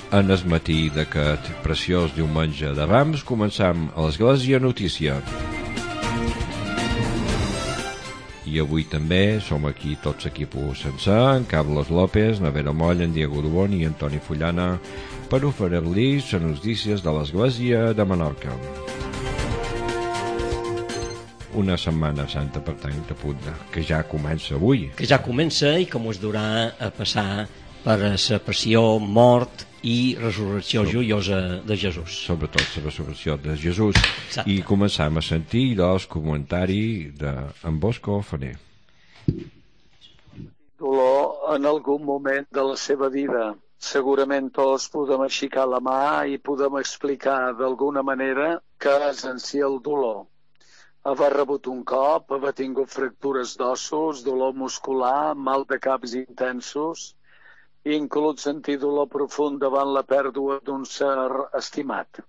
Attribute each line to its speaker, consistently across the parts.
Speaker 1: En el matí d'aquest preciós diumenge de Rams començam a l'Església Notícia. I avui també som aquí tots l'equip sencer, en Carlos López, na Vera Moll, en Diego Dubón i Antoni Fullana, per oferir-li les notícies de l'Església de Menorca. Una setmana santa, per tant, a punt que ja comença avui.
Speaker 2: Que ja comença i que mos durà a passar per la passió, mort i resurrecció joiosa de Jesús.
Speaker 1: Sobretot la resurrecció de Jesús.
Speaker 2: Exacte.
Speaker 1: I començam a sentir el comentari d'en Bosco Faner.
Speaker 3: Dolor en algun moment de la seva vida. Segurament tots podem aixecar la mà i podem explicar d'alguna manera què és en si el dolor. Haver rebut un cop, haver tingut fractures d'ossos, dolor muscular, mal de caps intensos, i inclús sentir dolor profund davant la pèrdua d'un ser estimat.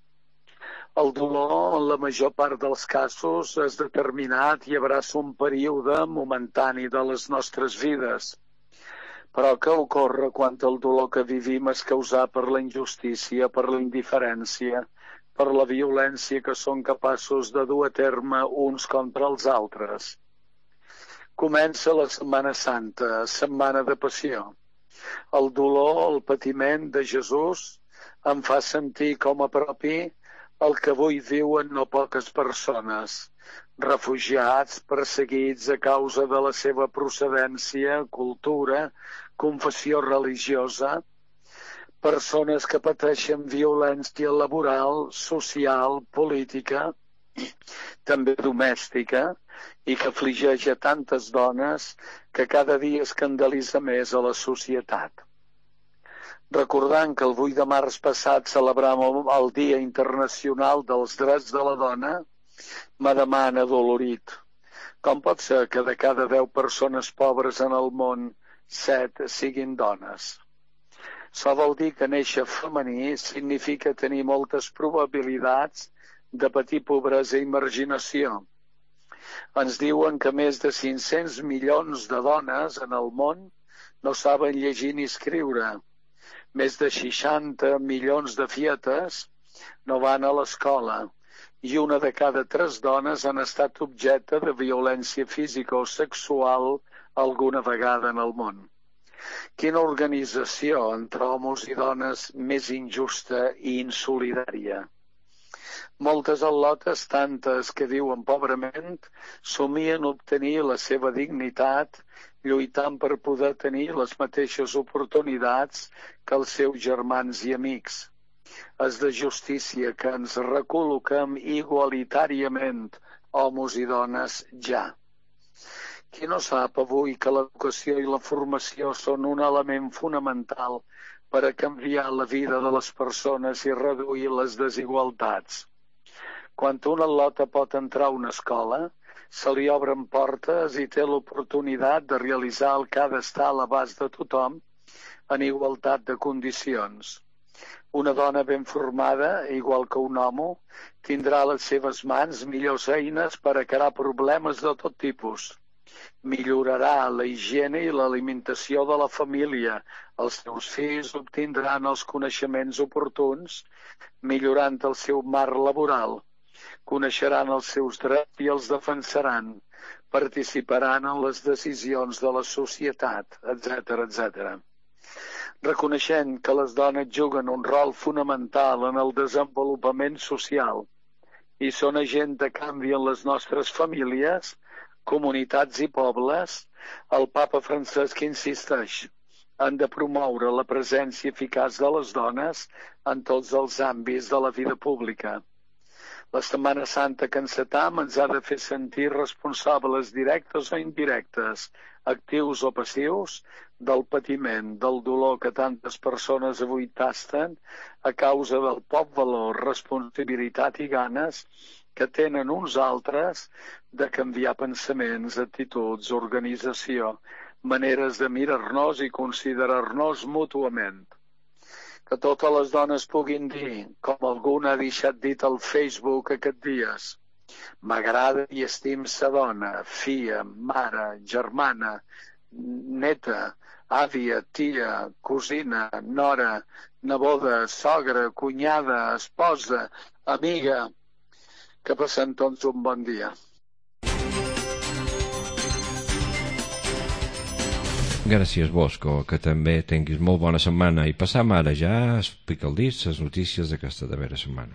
Speaker 3: El dolor, en la major part dels casos, és determinat i abraça un període momentani de les nostres vides. Però què ocorre quan el dolor que vivim és causat per la injustícia, per la indiferència, per la violència que són capaços de dur a terme uns contra els altres? Comença la Setmana Santa, setmana de passió. El dolor, el patiment de Jesús em fa sentir com a propi el que avui viuen no poques persones, refugiats, perseguits a causa de la seva procedència, cultura, confessió religiosa, persones que pateixen violència laboral, social, política, també domèstica, i que afligeix a tantes dones que cada dia escandalitza més a la societat. Recordant que el 8 de març passat celebràvem el Dia Internacional dels Drets de la Dona, me demana dolorit. Com pot ser que de cada 10 persones pobres en el món, 7 siguin dones? Això vol dir que néixer femení significa tenir moltes probabilitats de patir pobresa i marginació. Ens diuen que més de 500 milions de dones en el món no saben llegir ni escriure. Més de 60 milions de fietes no van a l'escola i una de cada 3 dones han estat objecte de violència física o sexual alguna vegada en el món. Quina organització entre homes i dones més injusta i insolidària. Moltes al·lotes, tantes que viuen pobrament, somien obtenir la seva dignitat lluitant per poder tenir les mateixes oportunitats que els seus germans i amics. És de justícia que ens recol·loquem igualitàriament, homes i dones, ja. Qui no sap avui que l'educació i la formació són un element fonamental per a canviar la vida de les persones i reduir les desigualtats? Quan un al·lota pot entrar a una escola, se li obren portes i té l'oportunitat de realitzar el que ha d'estar a l'abast de tothom en igualtat de condicions. Una dona ben formada, igual que un home, tindrà a les seves mans millors eines per encarar problemes de tot tipus. Millorarà la higiene i l'alimentació de la família. Els seus fills obtindran els coneixements oportuns, millorant el seu marc laboral. Coneixeran els seus drets i els defensaran, participaran en les decisions de la societat, etc., etc. Reconeixent que les dones juguen un rol fonamental en el desenvolupament social i són agent de canvi en les nostres famílies, comunitats i pobles, el papa Francesc insisteix en de promoure la presència eficaç de les dones en tots els àmbits de la vida pública. La Setmana Santa que encetam ens ha de fer sentir responsables directes o indirectes, actius o passius, del patiment, del dolor que tantes persones avui tasten a causa del poc valor, responsabilitat i ganes que tenen uns altres de canviar pensaments, actituds, organització, maneres de mirar-nos i considerar-nos mútuament. Que totes les dones puguin dir, com alguna ha deixat dit al Facebook aquests dies, m'agrada i estim sa dona, filla, mare, germana, neta, àvia, tia, cosina, nora, neboda, sogra, cunyada, esposa, amiga. Que passem tots un bon dia.
Speaker 1: Gràcies, Bosco, que també tinguis molt bona setmana i passam ara ja a explicar el disc les notícies d'aquesta darrera setmana.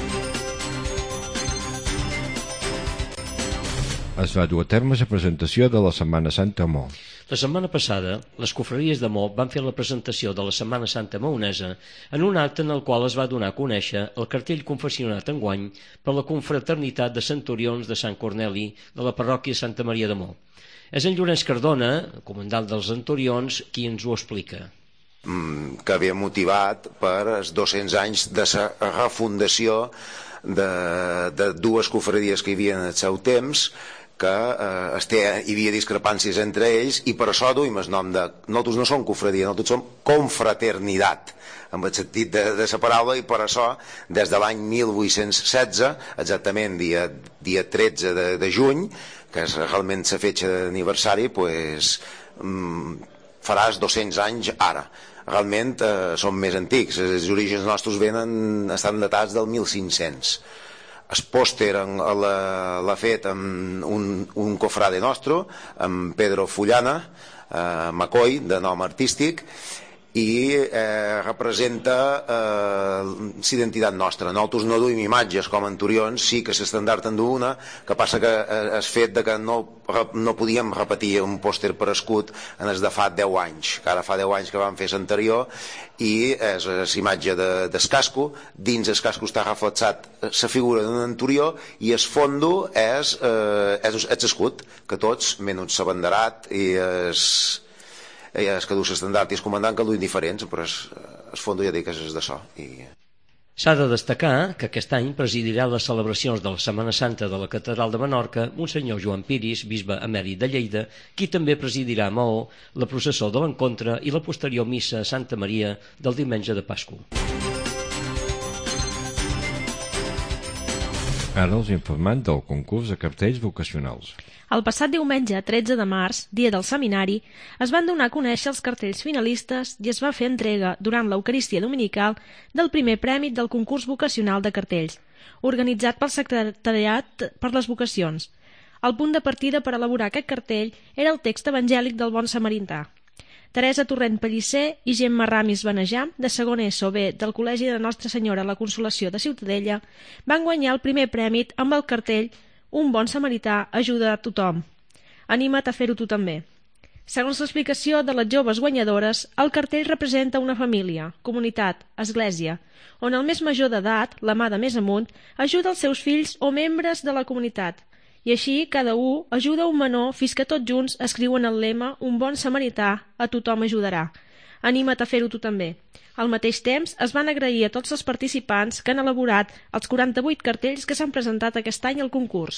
Speaker 1: Es va dur a terme la presentació de la Setmana Santa a Mo.
Speaker 2: La setmana passada, les confraries de Mo van fer la presentació de la Setmana Santa maonesa en un acte en el qual es va donar a conèixer el cartell confeccionat enguany per la Confraternitat de Centurions de Sant Corneli de la parròquia Santa Maria de Mo. És en Llorenç Cardona, comandant dels Centurions, qui ens ho explica.
Speaker 4: Que havia motivat per els 200 anys de la refundació de dues confraries que hi havia en el seu temps, que hi havia discrepàncies entre ells, i per això duim el nom de... Nosaltres no som confradia, nosaltres som confraternitat, amb el sentit de la paraula, i per això, des de l'any 1816, exactament dia 13 de juny, que és realment la fetge d'aniversari, pues, faràs 200 anys ara. Realment són més antics, els orígens nostres estan datats del 1500. El pòster l'ha fet amb un cofrade nostre, amb Pedro Fullana, Macoi, de nom artístic, i representa l'identitat nostra. Nosaltres no duim imatges com Centurions, sí que l'estandard en du una, que passa que és fet que no podíem repetir un pòster per escut en els de fa 10 anys, que ara fa 10 anys que vam fer l'anterior, i és la imatge del casco. Dins el casco està reflexat la figura d'un Centurió, i el fondo és l'escut, que tots, menys l'abanderat i és que du l'estandard i el comandant, que duim diferents, però el fondo ja dic que és de so.
Speaker 2: S'ha de destacar que aquest any presidirà les celebracions de la Setmana Santa de la Catedral de Menorca Monsenyor Joan Piris, bisbe emèrit de Lleida, qui també presidirà a Maó la processó de l'encontre i la posterior missa a Santa Maria del diumenge de Pasqua.
Speaker 1: Ara els informant del concurs de cartells vocacionals.
Speaker 5: El passat diumenge, 13 de març, dia del seminari, es van donar a conèixer els cartells finalistes i es va fer entrega, durant l'Eucarístia Dominical, del primer premi del concurs vocacional de cartells, organitzat pel Secretariat per les Vocacions. El punt de partida per elaborar aquest cartell era el text evangèlic del Bon Samarità. Teresa Torrent Pellicer i Gemma Ramis Benejam, de segon ESO B del Col·legi de Nostra Senyora la Consolació de Ciutadella, van guanyar el primer prèmit amb el cartell Un bon samarità ajuda a tothom. Anima't a fer-ho tu també. Segons l'explicació de les joves guanyadores, el cartell representa una família, comunitat, església, on el més major d'edat, la mà de més amunt, ajuda els seus fills o membres de la comunitat, i així cada un ajuda un menor fins que tots junts escriuen el lema Un bon samarità a tothom ajudarà. Anima't a fer-ho tu també. Al mateix temps, es van agrair a tots els participants que han elaborat els 48 cartells que s'han presentat aquest any al concurs.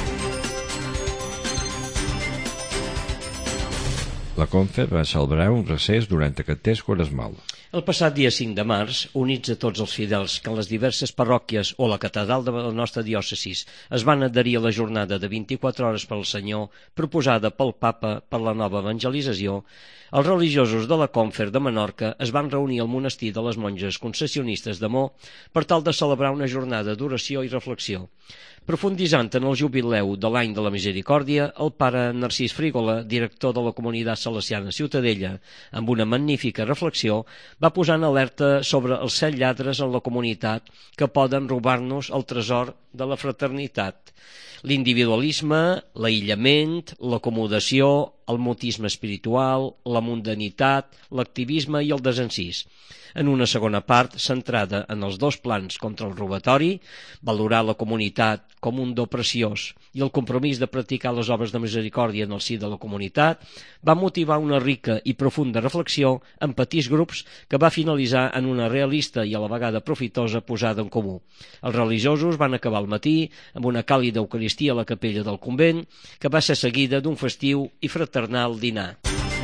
Speaker 1: La Confer va celebrar un recés durant aquest temps quaresmal.
Speaker 2: El passat dia 5 de març, units a tots els fidels que en les diverses parròquies o la catedral de la nostra diòcesis es van adherir a la jornada de 24 hores pel Senyor proposada pel Papa per la nova evangelització, els religiosos de la Confer de Menorca es van reunir al monestir de les monges concessionistes de Mo per tal de celebrar una jornada d'oració i reflexió. Profunditzant en el jubileu de l'any de la Misericòrdia, el pare Narcís Frígola, director de la Comunitat Salesiana Ciutadella, amb una magnífica reflexió, va posar en alerta sobre els 7 lladres en la comunitat que poden robar-nos el tresor de la fraternitat. L'individualisme, l'aïllament, l'acomodació, el mutisme espiritual, la mundanitat, l'activisme i el desencís. En una segona part, centrada en els 2 plans contra el robatori, valorar la comunitat com un do preciós i el compromís de practicar les obres de misericòrdia en el si de la comunitat, va motivar una rica i profunda reflexió en petits grups que va finalitzar en una realista i a la vegada profitosa posada en comú. Els religiosos van acabar al matí amb una càlida eucaristia a la capella del convent, que va ser seguida d'un festiu i fraternal dinar.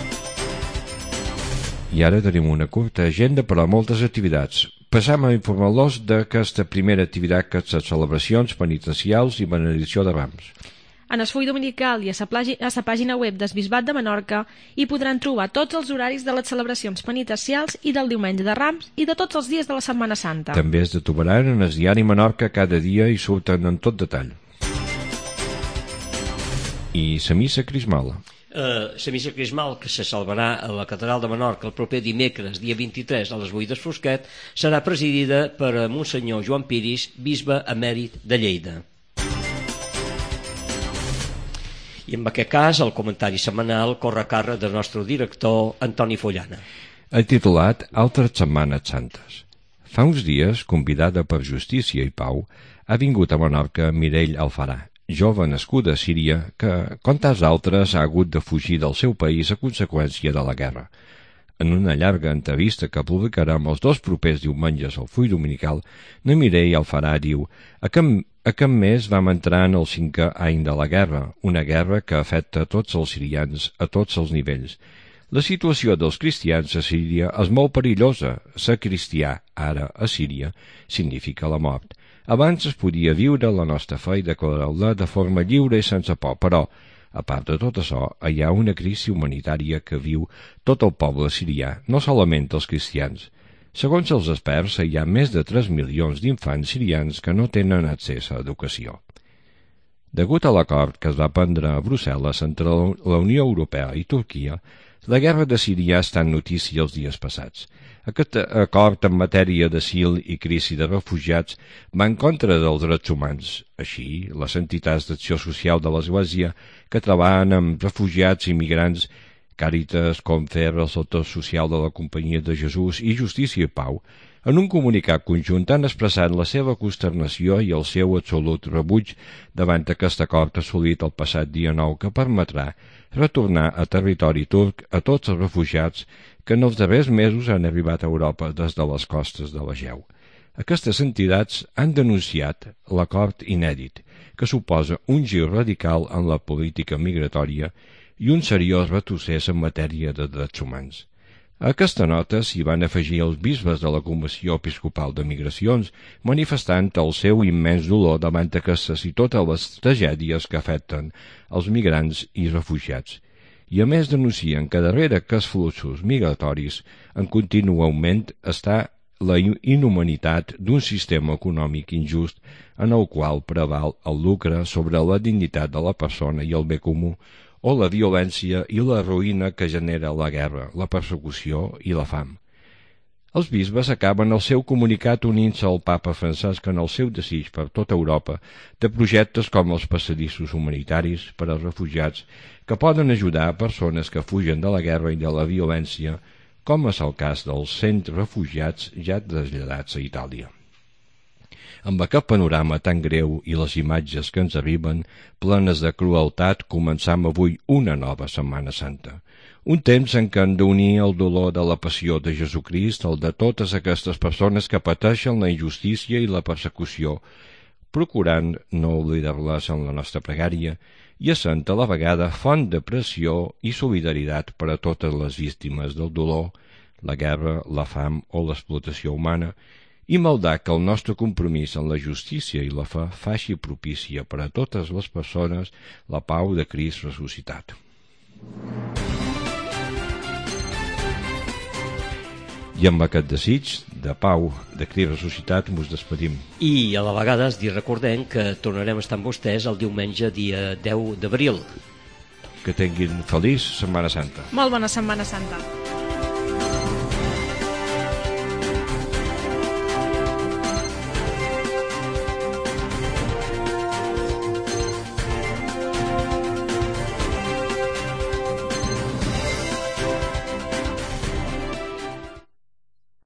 Speaker 1: I ara tenim una curta agenda per a moltes activitats. Passam a informar-los d'aquesta primera activitat que és les celebracions penitencials i benedicció de rams.
Speaker 5: En el full dominical i a la pàgina web del Bisbat de Menorca hi podran trobar tots els horaris de les celebracions penitencials i del diumenge de Rams i de tots els dies de la Setmana Santa.
Speaker 1: També es trobaran en el diari Menorca cada dia i surten en tot detall. I la missa crismal?
Speaker 2: La missa crismal, que se celebrarà a la Catedral de Menorca el proper dimecres, dia 23, a les 8 del Fosquet, serà presidida per Monsenyor Joan Piris, bisbe emèrit de Lleida. I en aquest cas, el comentari setmanal corre a càrrec del nostre director, Antoni Fullana.
Speaker 1: Ha titulat Altres Setmanes Santes. Fa uns dies, convidada per Justícia i Pau, ha vingut a Menorca Mireille Alfarà, jove nascuda a Síria que, com tants altres, ha hagut de fugir del seu país a conseqüència de la guerra. En una llarga entrevista que publicarem els 2 propers diumenges al full dominical, la Mireille Alfarà diu: Aquest mes vam entrar en el 5è any de la guerra, una guerra que afecta a tots els sirians a tots els nivells. La situació dels cristians a Síria és molt perillosa. Ser cristià, ara, a Síria, significa la mort. Abans es podia viure la nostra fe i declarar-la de forma lliure i sense por, però, a part de tot això, hi ha una crisi humanitària que viu tot el poble sirià, no solament els cristians. Segons els experts, hi ha més de 3 milions d'infants sirians que no tenen accés a l'educació. Degut a l'acord que es va prendre a Brussel·les entre la Unió Europea i Turquia, la guerra de Síria està en notícia els dies passats. Aquest acord en matèria d'asil i crisi de refugiats va en contra dels drets humans. Així, les entitats d'acció social de l'Església que treballen amb refugiats i migrants, Càritas, Confer, el sector social de la Companyia de Jesús i Justícia i Pau, en un comunicat conjunt han expressat la seva consternació i el seu absolut rebuig davant aquest acord assolit el passat dia 9 que permetrà retornar a territori turc a tots els refugiats que en els darrers mesos han arribat a Europa des de les costes de l'Egeu. Aquestes entitats han denunciat l'acord inèdit, que suposa un gir radical en la política migratòria i un seriós retrocés en matèria de drets humans. A aquesta nota s'hi van afegir els bisbes de la Comissió Episcopal de Migracions, manifestant el seu immens dolor davant aquestes i totes les tragèdies que afecten els migrants i refugiats. I a més denuncien que darrere aquests fluxos migratoris en continu augment està la inhumanitat d'un sistema econòmic injust en el qual preval el lucre sobre la dignitat de la persona i el bé comú, o la violència i la ruïna que genera la guerra, la persecució i la fam. Els bisbes acaben el seu comunicat unint-se al papa Francesc en el seu desig per tota Europa de projectes com els passadissos humanitaris per als refugiats que poden ajudar a persones que fugen de la guerra i de la violència, com és el cas dels 100 refugiats ja traslladats a Itàlia. Amb aquest panorama tan greu i les imatges que ens arriben, plenes de crueltat, començam avui una nova Setmana Santa. Un temps en què hem d'unir el dolor de la passió de Jesucrist al de totes aquestes persones que pateixen la injustícia i la persecució, procurant no oblidar-les en la nostra pregària i essent a la vegada font de pressió i solidaritat per a totes les víctimes del dolor, la guerra, la fam o l'explotació humana, i maldar que el nostre compromís en la justícia i la fe faci propícia per a totes les persones la pau de Crist ressuscitat. I amb aquest desig de pau de Crist ressuscitat mos despedim.
Speaker 2: I a la vegada es recordem que tornarem a estar amb vostès el diumenge dia 10 d'abril.
Speaker 1: Que tinguin feliç Setmana Santa.
Speaker 5: Molt bona Setmana Santa.